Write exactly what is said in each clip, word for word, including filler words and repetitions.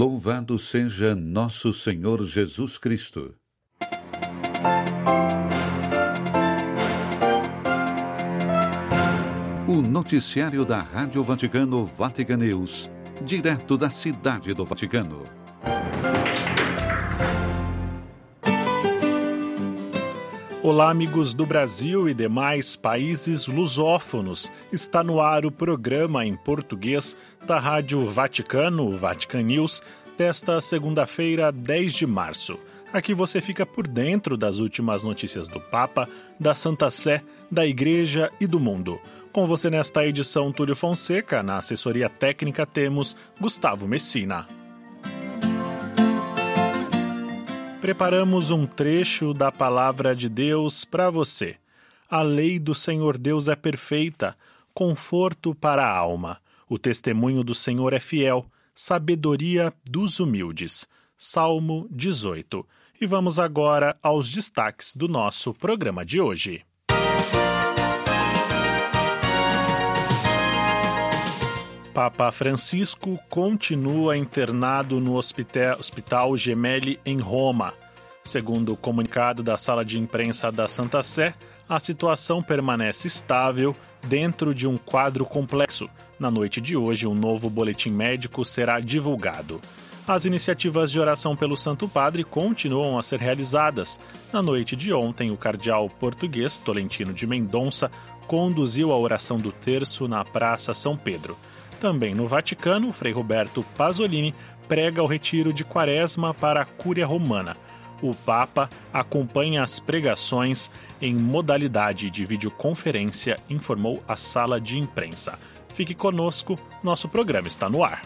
Louvado seja nosso Senhor Jesus Cristo. O noticiário da Rádio Vaticano Vatican News, direto da Cidade do Vaticano. Olá, amigos do Brasil e demais países lusófonos. Está no ar o programa em português da Rádio Vaticano, Vatican News, desta segunda-feira, dez de março. Aqui você fica por dentro das últimas notícias do Papa, da Santa Sé, da Igreja e do mundo. Com você nesta edição, Túlio Fonseca. Na assessoria técnica temos Gustavo Messina. Preparamos um trecho da Palavra de Deus para você. A lei do Senhor Deus é perfeita, conforto para a alma. O testemunho do Senhor é fiel, sabedoria dos humildes. Salmo dezoito. E vamos agora aos destaques do nosso programa de hoje. Papa Francisco continua internado no hospital, hospital Gemelli, em Roma. Segundo o comunicado da sala de imprensa da Santa Sé, a situação permanece estável dentro de um quadro complexo. Na noite de hoje, um novo boletim médico será divulgado. As iniciativas de oração pelo Santo Padre continuam a ser realizadas. Na noite de ontem, o cardeal português Tolentino de Mendonça conduziu a oração do terço na Praça São Pedro. Também no Vaticano, o Frei Roberto Pasolini prega o retiro de Quaresma para a Cúria Romana. O Papa acompanha as pregações em modalidade de videoconferência, informou a sala de imprensa. Fique conosco, nosso programa está no ar.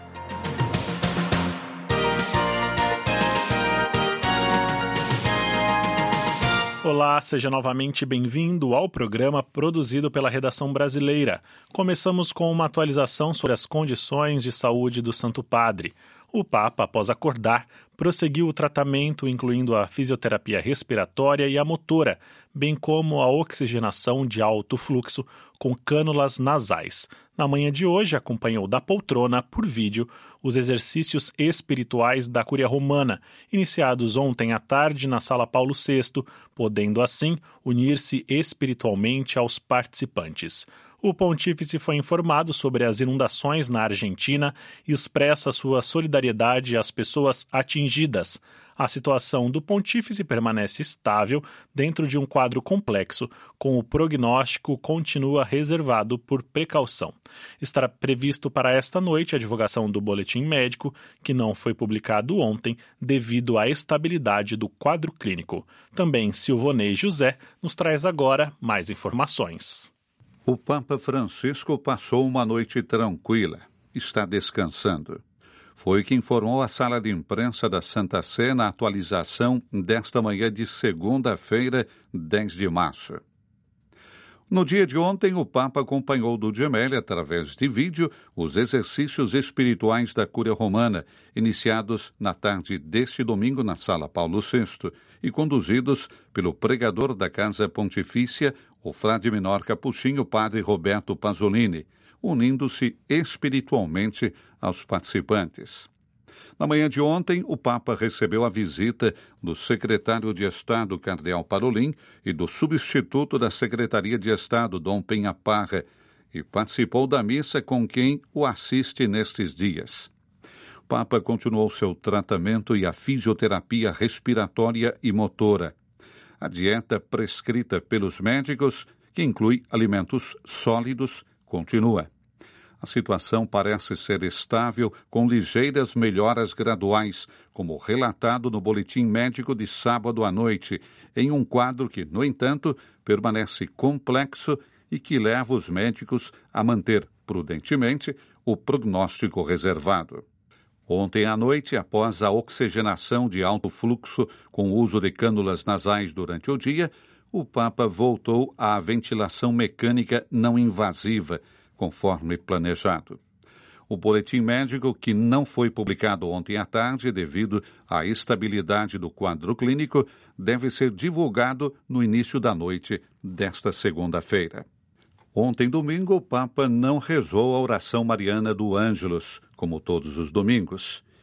Olá, seja novamente bem-vindo ao programa produzido pela redação brasileira. Começamos com uma atualização sobre as condições de saúde do Santo Padre. O Papa, após acordar, prosseguiu o tratamento, incluindo a fisioterapia respiratória e a motora, bem como a oxigenação de alto fluxo com cânulas nasais. Na manhã de hoje, acompanhou da poltrona, por vídeo, os exercícios espirituais da Cúria Romana, iniciados ontem à tarde na Sala Paulo sexto, podendo assim unir-se espiritualmente aos participantes. O pontífice foi informado sobre as inundações na Argentina e expressa sua solidariedade às pessoas atingidas. A situação do pontífice permanece estável dentro de um quadro complexo, com o prognóstico continua reservado por precaução. Estará previsto para esta noite a divulgação do boletim médico, que não foi publicado ontem devido à estabilidade do quadro clínico. Também Silvonei José nos traz agora mais informações. O Papa Francisco passou uma noite tranquila. Está descansando. Foi o que informou a sala de imprensa da Santa Sé na atualização desta manhã de segunda-feira, dez de março. No dia de ontem, o Papa acompanhou do Gemelli, através de vídeo, os exercícios espirituais da Cúria Romana, iniciados na tarde deste domingo na Sala Paulo sexto e conduzidos pelo pregador da Casa Pontifícia, o frade menor capuchinho Padre Roberto Pasolini, unindo-se espiritualmente aos participantes. Na manhã de ontem, o Papa recebeu a visita do secretário de Estado, Cardeal Parolin, e do substituto da Secretaria de Estado, Dom Penha Parra, e participou da missa com quem o assiste nestes dias. O Papa continuou seu tratamento e a fisioterapia respiratória e motora. A dieta prescrita pelos médicos, que inclui alimentos sólidos, continua. A situação parece ser estável, com ligeiras melhoras graduais, como relatado no boletim médico de sábado à noite, em um quadro que, no entanto, permanece complexo e que leva os médicos a manter, prudentemente, o prognóstico reservado. Ontem à noite, após a oxigenação de alto fluxo com o uso de cânulas nasais durante o dia, o Papa voltou à ventilação mecânica não invasiva, conforme planejado. O boletim médico, que não foi publicado ontem à tarde devido à estabilidade do quadro clínico, deve ser divulgado no início da noite desta segunda-feira. Ontem, domingo, o Papa não rezou a oração mariana do Ângelus, como todos os domingos.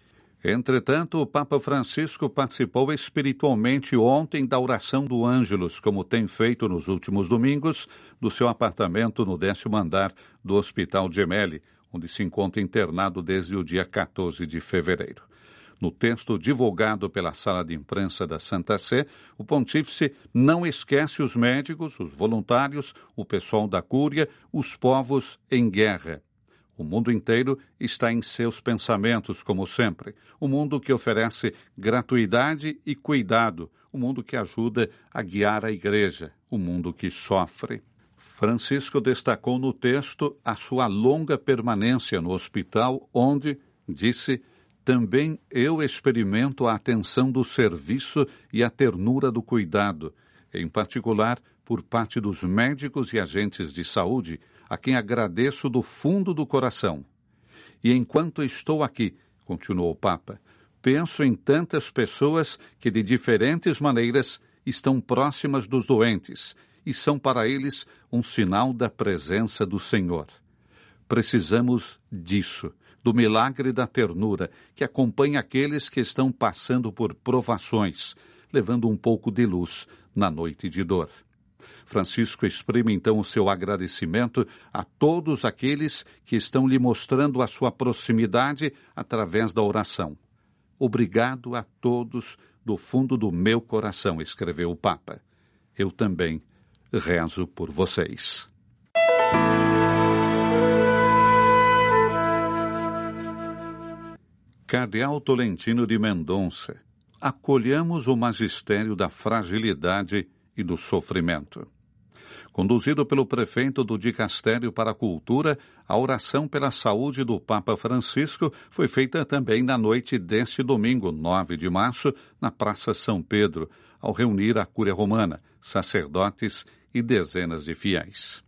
Entretanto, o Papa Francisco participou espiritualmente ontem da oração do Ângelus, como tem feito nos últimos domingos, do seu apartamento no décimo andar do Hospital Gemelli, onde se encontra internado desde o dia quatorze de fevereiro. No texto divulgado pela Sala de Imprensa da Santa Sé, o pontífice não esquece os médicos, os voluntários, o pessoal da Cúria, os povos em guerra. O mundo inteiro está em seus pensamentos, como sempre. O mundo que oferece gratuidade e cuidado. O mundo que ajuda a guiar a Igreja. O mundo que sofre. Francisco destacou no texto a sua longa permanência no hospital, onde, disse, também eu experimento a atenção do serviço e a ternura do cuidado, em particular por parte dos médicos e agentes de saúde, a quem agradeço do fundo do coração. E enquanto estou aqui, continuou o Papa, penso em tantas pessoas que de diferentes maneiras estão próximas dos doentes e são para eles um sinal da presença do Senhor. Precisamos disso, do milagre da ternura que acompanha aqueles que estão passando por provações, levando um pouco de luz na noite de dor. Francisco exprime então o seu agradecimento a todos aqueles que estão lhe mostrando a sua proximidade através da oração. Obrigado a todos do fundo do meu coração, escreveu o Papa. Eu também rezo por vocês. Cardeal Tolentino de Mendonça, acolhamos o magistério da fragilidade e do sofrimento. Conduzido pelo prefeito do Dicastério para a Cultura, a oração pela saúde do Papa Francisco foi feita também na noite deste domingo, nove de março, na Praça São Pedro, ao reunir a Cúria Romana, sacerdotes e dezenas de fiéis.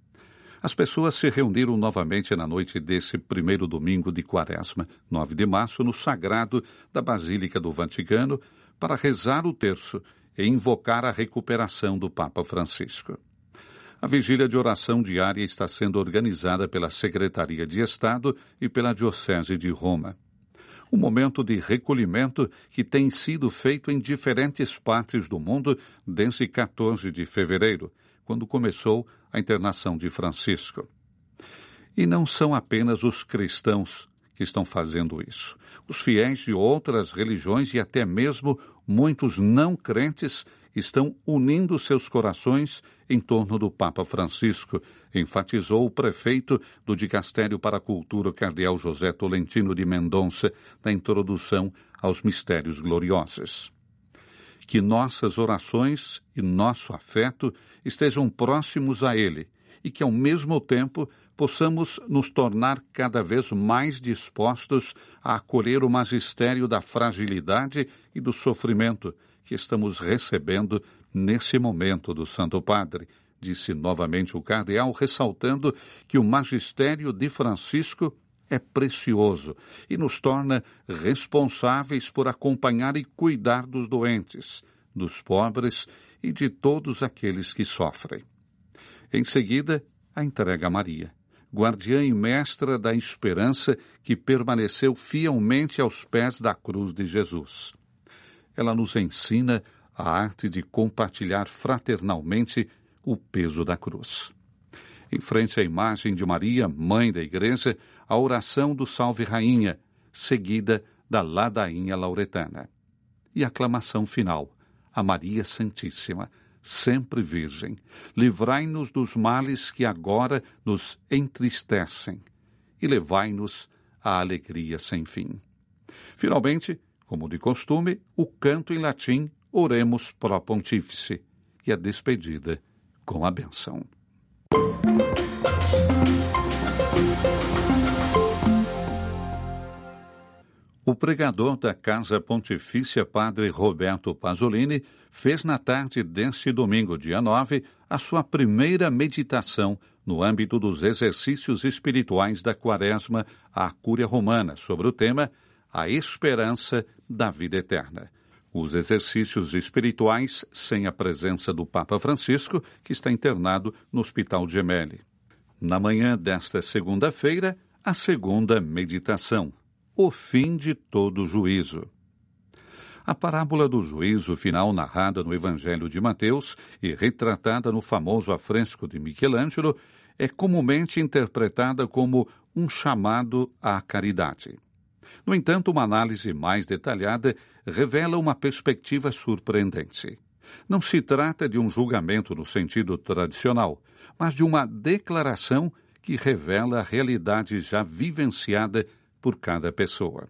As pessoas se reuniram novamente na noite desse primeiro domingo de Quaresma, nove de março, no sagrado da Basílica do Vaticano, para rezar o terço e invocar a recuperação do Papa Francisco. A vigília de oração diária está sendo organizada pela Secretaria de Estado e pela Diocese de Roma. Um momento de recolhimento que tem sido feito em diferentes partes do mundo desde quatorze de fevereiro, quando começou a internação de Francisco. E não são apenas os cristãos que estão fazendo isso. Os fiéis de outras religiões e até mesmo muitos não crentes estão unindo seus corações em torno do Papa Francisco, enfatizou o prefeito do Dicastério para a Cultura, Cardeal José Tolentino de Mendonça, na introdução aos Mistérios Gloriosos. Que nossas orações e nosso afeto estejam próximos a Ele e que, ao mesmo tempo, possamos nos tornar cada vez mais dispostos a acolher o magistério da fragilidade e do sofrimento que estamos recebendo nesse momento do Santo Padre, disse novamente o cardeal, ressaltando que o magistério de Francisco é precioso e nos torna responsáveis por acompanhar e cuidar dos doentes, dos pobres e de todos aqueles que sofrem. Em seguida, a entrega a Maria, guardiã e mestra da esperança que permaneceu fielmente aos pés da cruz de Jesus. Ela nos ensina a arte de compartilhar fraternalmente o peso da cruz. Em frente à imagem de Maria, mãe da Igreja, a oração do Salve Rainha, seguida da ladainha lauretana. E a aclamação final, a Maria Santíssima, sempre Virgem, livrai-nos dos males que agora nos entristecem e levai-nos à alegria sem fim. Finalmente, como de costume, o canto em latim, Oremos pro Pontífice, e a despedida com a bênção. O pregador da Casa Pontifícia, Padre Roberto Pasolini, fez na tarde deste domingo, dia nove, a sua primeira meditação no âmbito dos exercícios espirituais da Quaresma à Cúria Romana, sobre o tema A Esperança da Vida Eterna. Os exercícios espirituais sem a presença do Papa Francisco, que está internado no Hospital Gemelli. Na manhã desta segunda-feira, a segunda meditação, o fim de todo juízo. A parábola do juízo final, narrada no Evangelho de Mateus e retratada no famoso afresco de Michelangelo, é comumente interpretada como um chamado à caridade. No entanto, uma análise mais detalhada revela uma perspectiva surpreendente. Não se trata de um julgamento no sentido tradicional, mas de uma declaração que revela a realidade já vivenciada por cada pessoa.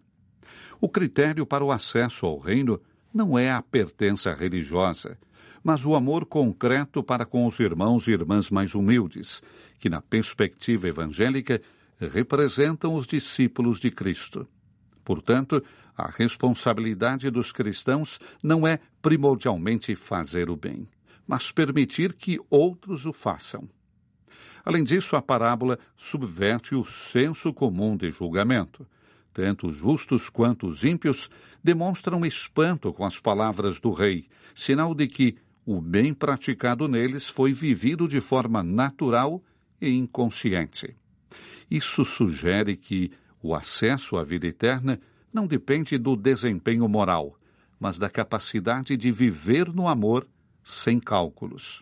O critério para o acesso ao reino não é a pertença religiosa, mas o amor concreto para com os irmãos e irmãs mais humildes, que, na perspectiva evangélica, representam os discípulos de Cristo. Portanto, a responsabilidade dos cristãos não é primordialmente fazer o bem, mas permitir que outros o façam. Além disso, a parábola subverte o senso comum de julgamento. Tanto os justos quanto os ímpios demonstram espanto com as palavras do rei, sinal de que o bem praticado neles foi vivido de forma natural e inconsciente. Isso sugere que o acesso à vida eterna não depende do desempenho moral, mas da capacidade de viver no amor sem cálculos.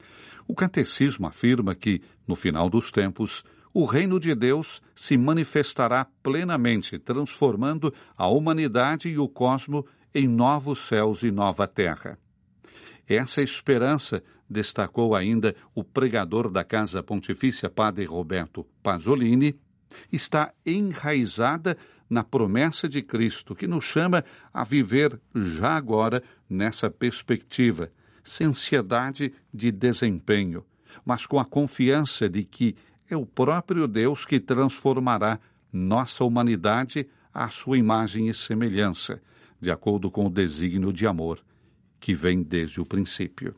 O catecismo afirma que, no final dos tempos, o reino de Deus se manifestará plenamente, transformando a humanidade e o cosmo em novos céus e nova terra. Essa esperança, destacou ainda o pregador da Casa Pontifícia, Padre Roberto Pasolini, está enraizada na promessa de Cristo, que nos chama a viver já agora nessa perspectiva, sem ansiedade de desempenho, mas com a confiança de que é o próprio Deus que transformará nossa humanidade à sua imagem e semelhança, de acordo com o desígnio de amor que vem desde o princípio.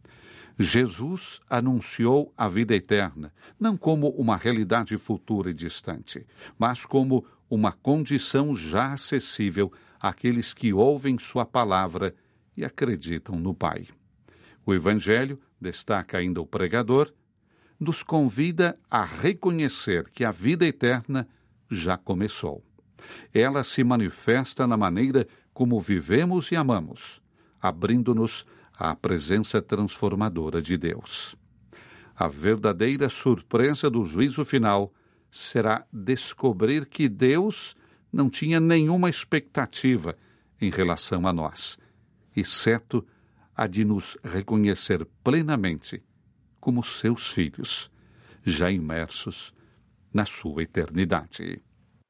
Jesus anunciou a vida eterna, não como uma realidade futura e distante, mas como uma condição já acessível àqueles que ouvem sua palavra e acreditam no Pai. O Evangelho, destaca ainda o pregador, nos convida a reconhecer que a vida eterna já começou. Ela se manifesta na maneira como vivemos e amamos, abrindo-nos à presença transformadora de Deus. A verdadeira surpresa do juízo final será descobrir que Deus não tinha nenhuma expectativa em relação a nós, exceto a de nos reconhecer plenamente como seus filhos, já imersos na sua eternidade.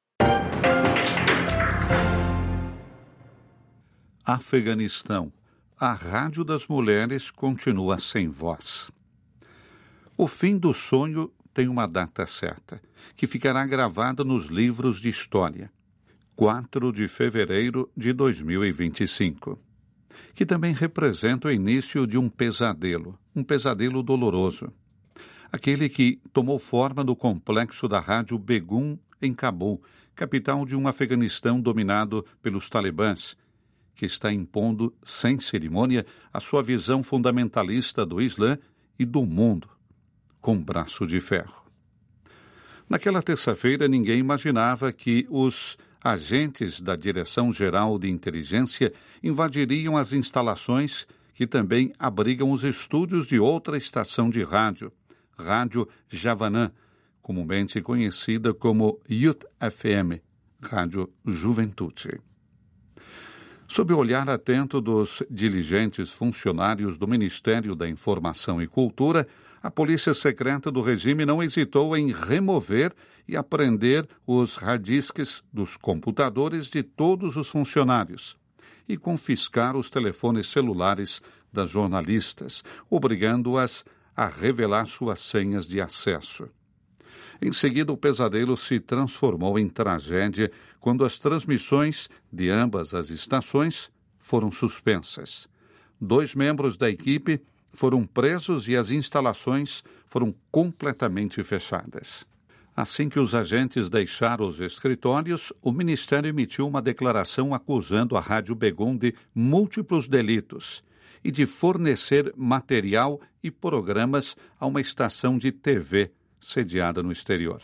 Afeganistão. A Rádio das Mulheres continua sem voz. O fim do sonho tem uma data certa, que ficará gravada nos livros de história, quatro de fevereiro de dois mil e vinte e cinco, que também representa o início de um pesadelo, um pesadelo doloroso, aquele que tomou forma no complexo da Rádio Begum, em Cabul, capital de um Afeganistão dominado pelos talibãs, que está impondo, sem cerimônia, a sua visão fundamentalista do Islã e do mundo, com braço de ferro. Naquela terça-feira, ninguém imaginava que os agentes da Direção-Geral de Inteligência invadiriam as instalações que também abrigam os estúdios de outra estação de rádio, Rádio Javanã, comumente conhecida como Youth F M, Rádio Juventude. Sob o olhar atento dos diligentes funcionários do Ministério da Informação e Cultura, a Polícia Secreta do regime não hesitou em remover e apreender os hard disks dos computadores de todos os funcionários e confiscar os telefones celulares das jornalistas, obrigando-as a revelar suas senhas de acesso. Em seguida, o pesadelo se transformou em tragédia quando as transmissões de ambas as estações foram suspensas. Dois membros da equipe foram presos e as instalações foram completamente fechadas. Assim que os agentes deixaram os escritórios, o Ministério emitiu uma declaração acusando a Rádio Begum de múltiplos delitos e de fornecer material e programas a uma estação de T V sediada no exterior.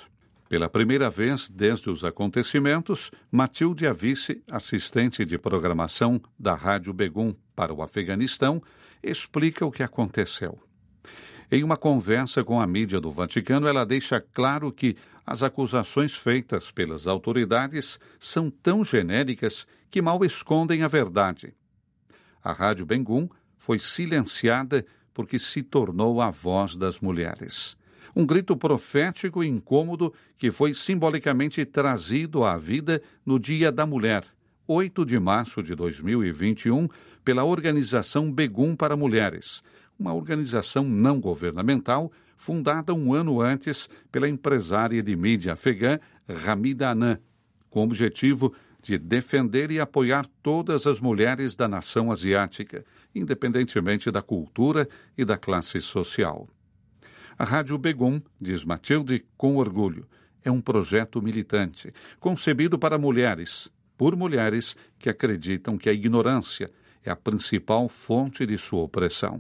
Pela primeira vez desde os acontecimentos, Matilde Avice, assistente de programação da Rádio Begum para o Afeganistão, explica o que aconteceu. Em uma conversa com a mídia do Vaticano, ela deixa claro que as acusações feitas pelas autoridades são tão genéricas que mal escondem a verdade. A Rádio Begum foi silenciada porque se tornou a voz das mulheres. Um grito profético e incômodo que foi simbolicamente trazido à vida no Dia da Mulher, oito de março de dois mil e vinte e um, pela Organização Begum para Mulheres, uma organização não governamental fundada um ano antes pela empresária de mídia afegã Hamida Anand, com o objetivo de defender e apoiar todas as mulheres da nação asiática, independentemente da cultura e da classe social. A Rádio Begum, diz Matilde com orgulho, é um projeto militante, concebido para mulheres, por mulheres que acreditam que a ignorância é a principal fonte de sua opressão.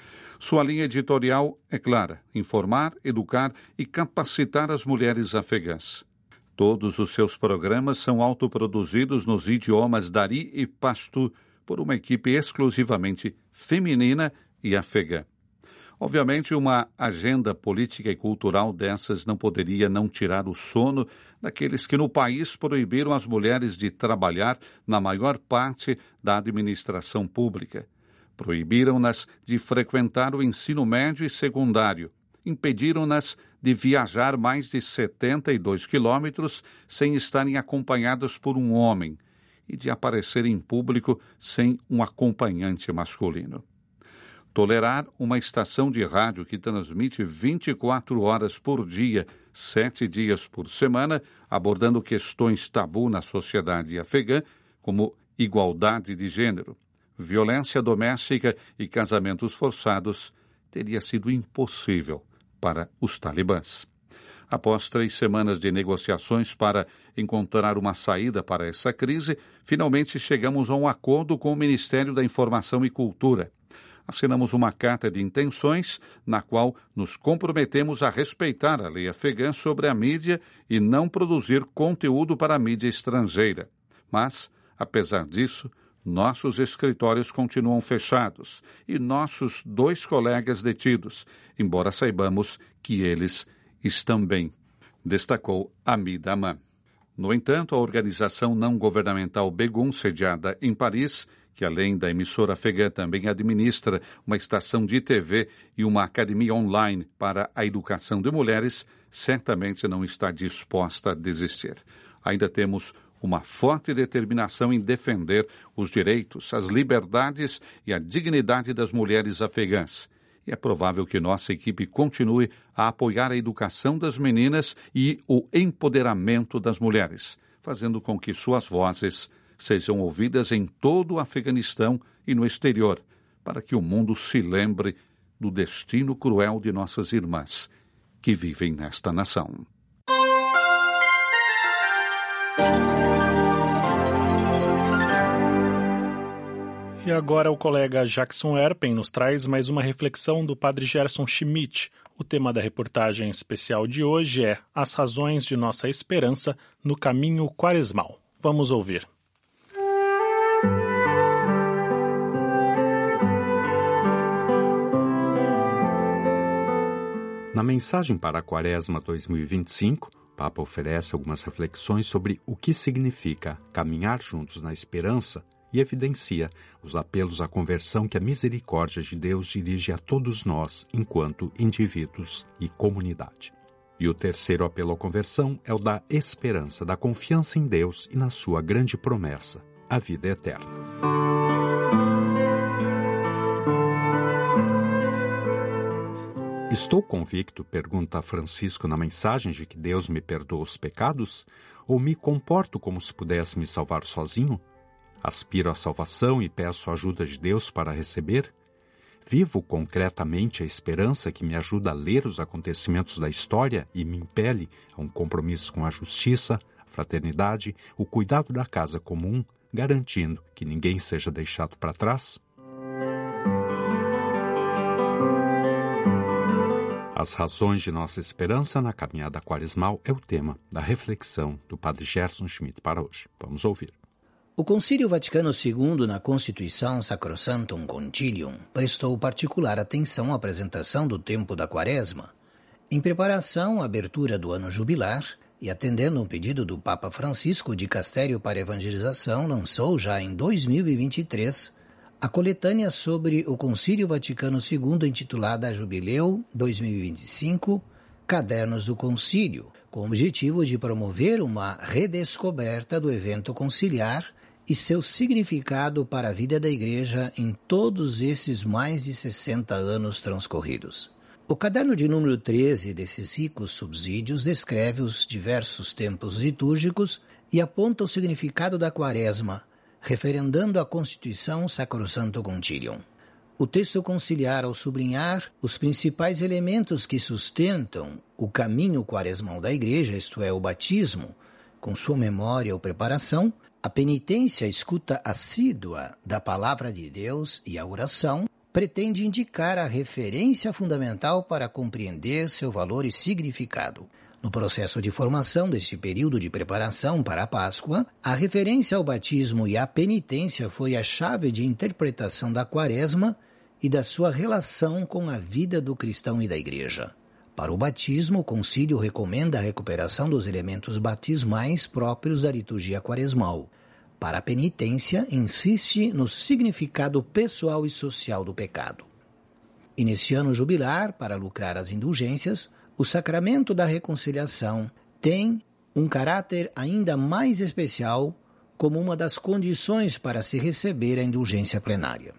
Sua linha editorial é clara: informar, educar e capacitar as mulheres afegãs. Todos os seus programas são autoproduzidos nos idiomas Dari e Pashto por uma equipe exclusivamente feminina e afegã. Obviamente, uma agenda política e cultural dessas não poderia não tirar o sono daqueles que no país proibiram as mulheres de trabalhar na maior parte da administração pública. Proibiram-nas de frequentar o ensino médio e secundário. Impediram-nas de viajar mais de setenta e dois quilômetros sem estarem acompanhadas por um homem e de aparecer em público sem um acompanhante masculino. Tolerar uma estação de rádio que transmite vinte e quatro horas por dia, sete dias por semana, abordando questões tabu na sociedade afegã, como igualdade de gênero, violência doméstica e casamentos forçados, teria sido impossível para os talibãs. Após três semanas de negociações para encontrar uma saída para essa crise, finalmente chegamos a um acordo com o Ministério da Informação e Cultura. Assinamos uma carta de intenções na qual nos comprometemos a respeitar a lei afegã sobre a mídia e não produzir conteúdo para a mídia estrangeira. Mas, apesar disso, nossos escritórios continuam fechados e nossos dois colegas detidos, embora saibamos que eles estão bem, destacou Hamida Anand. No entanto, a organização não governamental Begum, sediada em Paris, que além da emissora afegã também administra uma estação de T V e uma academia online para a educação de mulheres, certamente não está disposta a desistir. Ainda temos uma forte determinação em defender os direitos, as liberdades e a dignidade das mulheres afegãs. E é provável que nossa equipe continue a apoiar a educação das meninas e o empoderamento das mulheres, fazendo com que suas vozes sejam ouvidas em todo o Afeganistão e no exterior, para que o mundo se lembre do destino cruel de nossas irmãs que vivem nesta nação. E agora o colega Jackson Erpen nos traz mais uma reflexão do padre Gerson Schmidt. O tema da reportagem especial de hoje é As razões de nossa esperança no caminho quaresmal. Vamos ouvir. Na mensagem para a Quaresma dois mil e vinte e cinco, o Papa oferece algumas reflexões sobre o que significa caminhar juntos na esperança e evidencia os apelos à conversão que a misericórdia de Deus dirige a todos nós enquanto indivíduos e comunidade. E o terceiro apelo à conversão é o da esperança, da confiança em Deus e na sua grande promessa, a vida eterna. Estou convicto, pergunta Francisco na mensagem, de que Deus me perdoa os pecados? Ou me comporto como se pudesse me salvar sozinho? Aspiro à salvação e peço a ajuda de Deus para receber? Vivo concretamente a esperança que me ajuda a ler os acontecimentos da história e me impele a um compromisso com a justiça, a fraternidade, o cuidado da casa comum, garantindo que ninguém seja deixado para trás? As razões de nossa esperança na caminhada quaresmal é o tema da reflexão do padre Gerson Schmidt para hoje. Vamos ouvir. O Concílio Vaticano segundo, na Constituição Sacrosanctum Concilium, prestou particular atenção à apresentação do tempo da Quaresma. Em preparação à abertura do ano jubilar e atendendo um pedido do Papa Francisco, o Dicastério para Evangelização lançou já em dois mil e vinte e três a coletânea sobre o Concílio Vaticano segundo, intitulada Jubileu dois mil e vinte e cinco, Cadernos do Concílio, com o objetivo de promover uma redescoberta do evento conciliar e seu significado para a vida da Igreja em todos esses mais de sessenta anos transcorridos. O caderno de número treze desses ricos subsídios descreve os diversos tempos litúrgicos e aponta o significado da Quaresma, referendando a Constituição Sacrosanctum Concilium. O texto conciliar, ao sublinhar os principais elementos que sustentam o caminho quaresmal da Igreja, isto é, o batismo, com sua memória ou preparação, a penitência, a escuta assídua da Palavra de Deus e a oração, pretende indicar a referência fundamental para compreender seu valor e significado. No processo de formação desse período de preparação para a Páscoa, a referência ao batismo e à penitência foi a chave de interpretação da Quaresma e da sua relação com a vida do cristão e da Igreja. Para o batismo, o concílio recomenda a recuperação dos elementos batismais próprios da liturgia quaresmal. Para a penitência, insiste no significado pessoal e social do pecado. E nesse ano jubilar, para lucrar as indulgências, o sacramento da reconciliação tem um caráter ainda mais especial como uma das condições para se receber a indulgência plenária.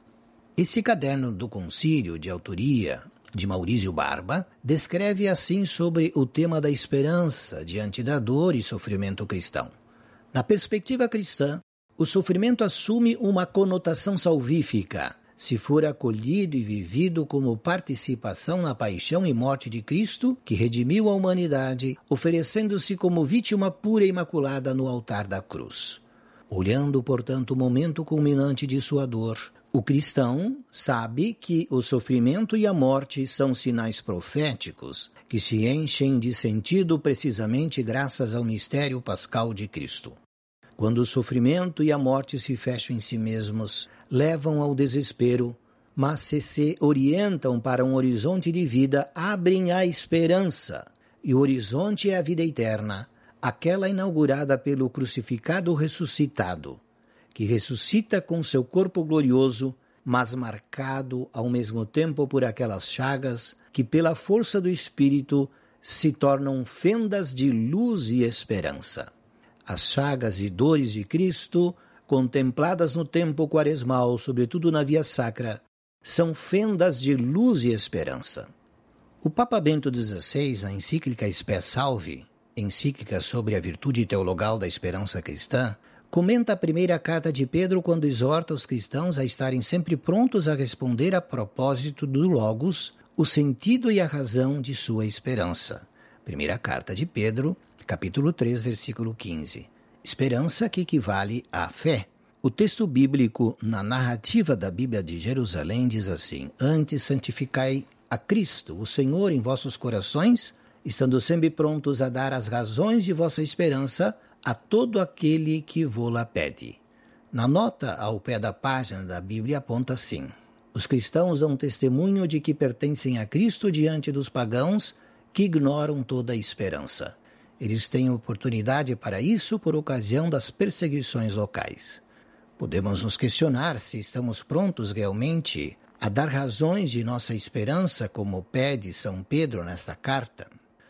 Esse caderno do concílio, de autoria de Maurício Barba, descreve assim sobre o tema da esperança diante da dor e sofrimento cristão. Na perspectiva cristã, o sofrimento assume uma conotação salvífica, se for acolhido e vivido como participação na paixão e morte de Cristo, que redimiu a humanidade, oferecendo-se como vítima pura e imaculada no altar da cruz. Olhando, portanto, o momento culminante de sua dor, o cristão sabe que o sofrimento e a morte são sinais proféticos, que se enchem de sentido precisamente graças ao mistério pascal de Cristo. Quando o sofrimento e a morte se fecham em si mesmos, levam ao desespero, mas se se orientam para um horizonte de vida, abrem a esperança. E o horizonte é a vida eterna, aquela inaugurada pelo crucificado ressuscitado, que ressuscita com seu corpo glorioso, mas marcado ao mesmo tempo por aquelas chagas que, pela força do Espírito, se tornam fendas de luz e esperança. As chagas e dores de Cristo, contempladas no tempo quaresmal, sobretudo na via sacra, são fendas de luz e esperança. O Papa Bento dezesseis, na encíclica Spe Salvi, encíclica sobre a virtude teologal da esperança cristã, comenta a primeira carta de Pedro quando exorta os cristãos a estarem sempre prontos a responder a propósito do Logos o sentido e a razão de sua esperança. Primeira carta de Pedro, capítulo três, versículo quinze. Esperança que equivale à fé. O texto bíblico, na narrativa da Bíblia de Jerusalém, diz assim: Antes santificai a Cristo, o Senhor, em vossos corações, estando sempre prontos a dar as razões de vossa esperança a todo aquele que vô-la pede. Na nota ao pé da página da Bíblia aponta assim: Os cristãos dão testemunho de que pertencem a Cristo diante dos pagãos que ignoram toda a esperança. Eles têm oportunidade para isso por ocasião das perseguições locais. Podemos nos questionar se estamos prontos realmente a dar razões de nossa esperança, como pede São Pedro nesta carta.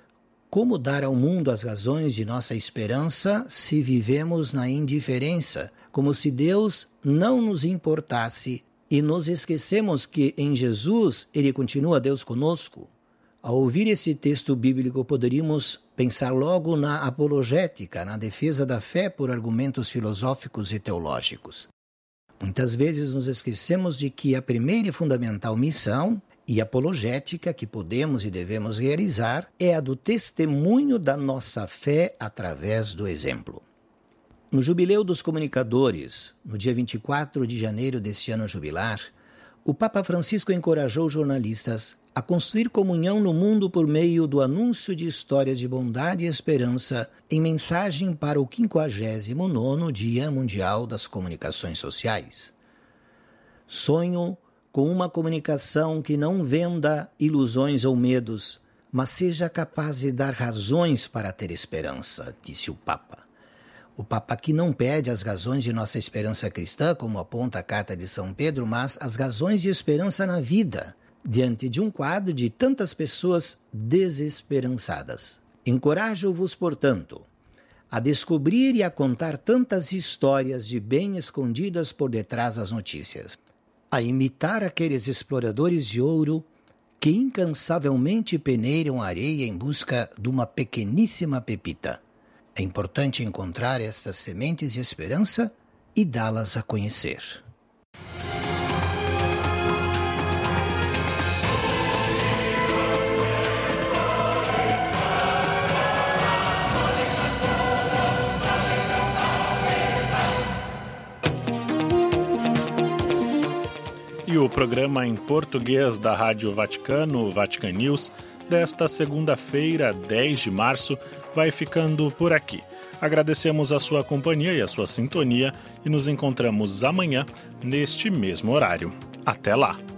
Como dar ao mundo as razões de nossa esperança se vivemos na indiferença, como se Deus não nos importasse e nos esquecemos que em Jesus Ele continua Deus conosco? Ao ouvir esse texto bíblico, poderíamos pensar logo na apologética, na defesa da fé por argumentos filosóficos e teológicos. Muitas vezes nos esquecemos de que a primeira e fundamental missão e apologética que podemos e devemos realizar é a do testemunho da nossa fé através do exemplo. No Jubileu dos Comunicadores, no dia vinte e quatro de janeiro deste ano jubilar, o Papa Francisco encorajou jornalistas a construir comunhão no mundo por meio do anúncio de histórias de bondade e esperança em mensagem para o quinquagésimo nono Dia Mundial das Comunicações Sociais. Sonho com uma comunicação que não venda ilusões ou medos, mas seja capaz de dar razões para ter esperança, disse o Papa. O Papa aqui não pede as razões de nossa esperança cristã, como aponta a Carta de São Pedro, mas as razões de esperança na vida, diante de um quadro de tantas pessoas desesperançadas. Encorajo-vos, portanto, a descobrir e a contar tantas histórias de bem escondidas por detrás das notícias, a imitar aqueles exploradores de ouro que incansavelmente peneiram a areia em busca de uma pequeníssima pepita. É importante encontrar estas sementes de esperança e dá-las a conhecer. E o programa em português da Rádio Vaticano, Vatican News, desta segunda-feira, dez de março, vai ficando por aqui. Agradecemos a sua companhia e a sua sintonia e nos encontramos amanhã, neste mesmo horário. Até lá!